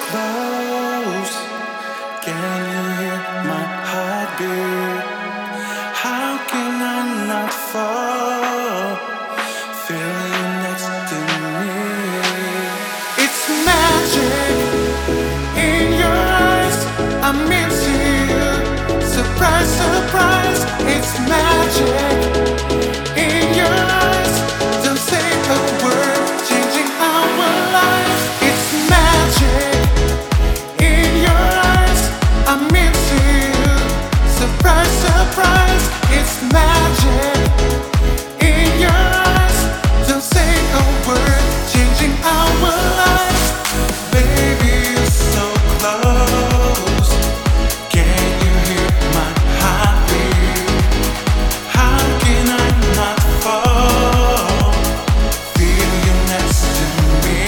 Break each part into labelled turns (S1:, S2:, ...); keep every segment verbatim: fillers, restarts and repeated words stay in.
S1: close. Can you hear my heartbeat? How can I not fall? Feel you next to me. It's magic in your eyes. I'm into you. Surprise, surprise. It's magic in your eyes. Don't say a word, changing our lives. It's magic in your eyes. I'm into you. Surprise, surprise. It's magic in your eyes. Don't say a word, changing our lives. Baby, you're so close. Can you hear my heartbeat? How can I not fall? Feel you next to me.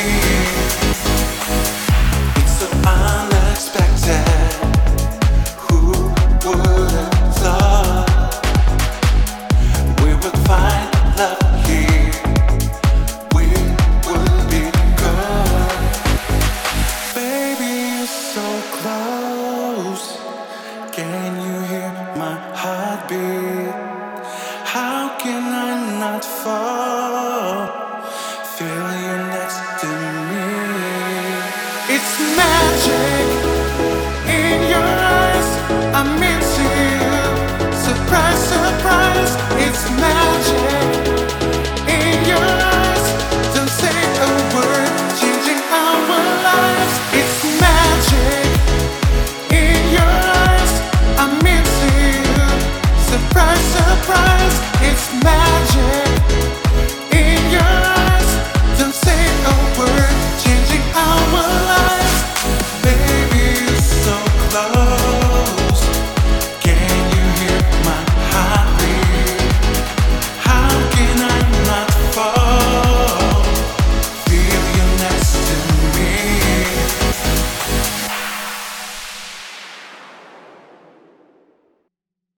S1: It's so unexpected. Who would have thought we would find love here? We would be good. Baby, you're so close. Can you hear my heartbeat? How can I not fall? Feel you next to me. It's magic.